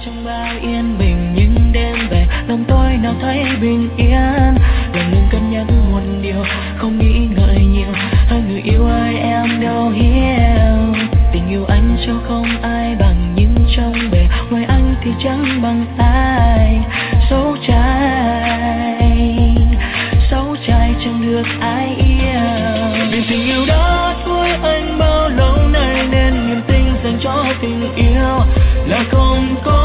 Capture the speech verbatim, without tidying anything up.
trong bao yên bình, nhưng đêm về lòng tôi nào thấy bình yên. Đừng ngừng cân nhắc một điều, không nghĩ ngợi nhiều, hai người yêu ơi em đâu hiểu. Tình yêu anh cho không ai bằng, nhưng trong bề ngoài anh thì chẳng bằng ai. Xấu trai, xấu trai chẳng được ai yêu. Vì tình yêu đó nuôi anh bao lâu nay, nên niềm tin dành cho tình yêu là không có